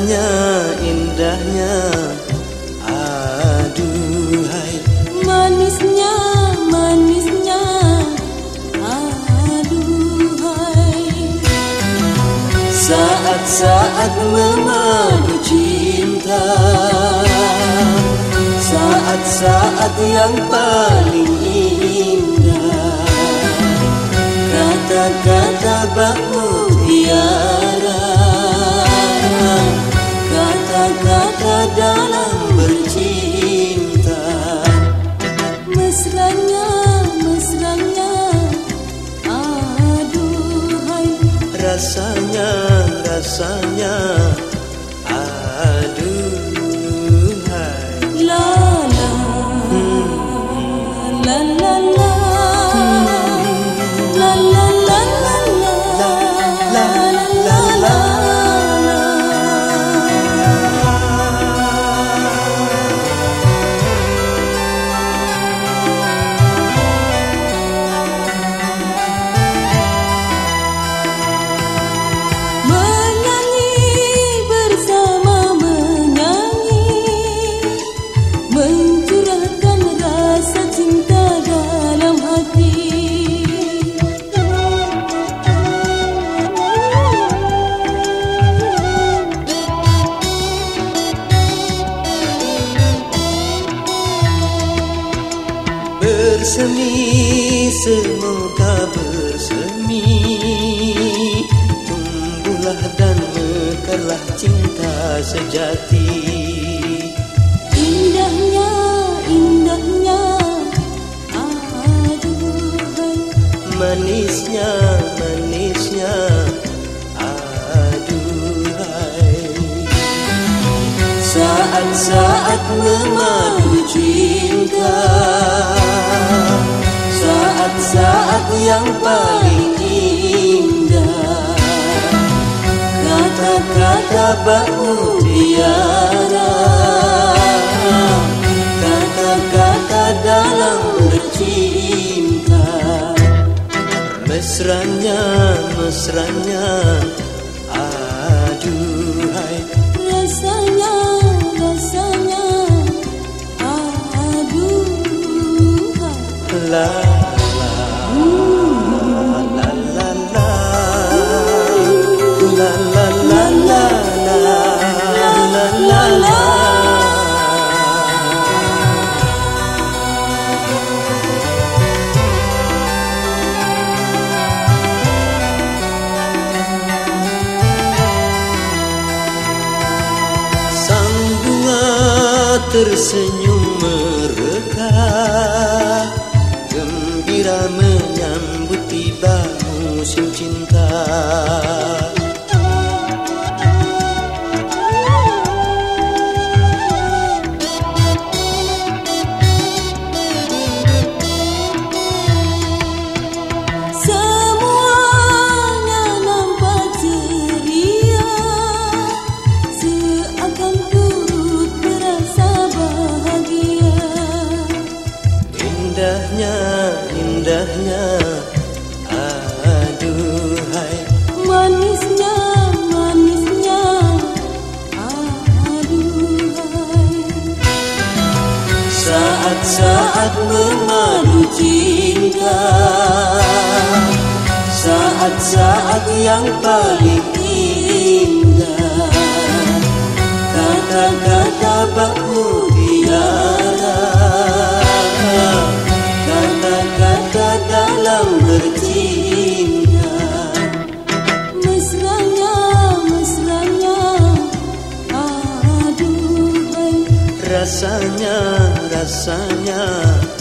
Indahnya, indahnya, aduhai. Manisnya, manisnya, aduhai. Saat-saat memadu cinta, saat-saat yang paling indah. Kata-kata bak mutiara, kata-kata dalam bercinta. Mesranya, mesranya, aduhai. Rasanya, rasanya, aduhai. La la, la la la, la la la la la, la la la. Bersemi, semoga bersemi, tumbuhlah dan mekarlah cinta sejati. Indahnya, indahnya, aduhai. Manisnya, manisnya, aduhai. Saat-saat memadu cinta, saat-saat yang paling indah. Kata-kata bak mutiara, kata-kata dalam bercinta. Mesranya, mesranya, aduhai. Rasanya, rasanya, aduhai. La tersenyum mereka, gembira menyambut tiba musim cinta. Semuanya nampak ceria, seakan turut berasa bahagia. Indahnya, indahnya, aduhai. Manisnya, manisnya, aduhai. Saat-saat memadu cinta, saat-saat yang paling indah. Kata-kata bak mutiara, kata-kata dalam bercinta. Mesranya, mesranya, aduhai. Rasanya, rasanya,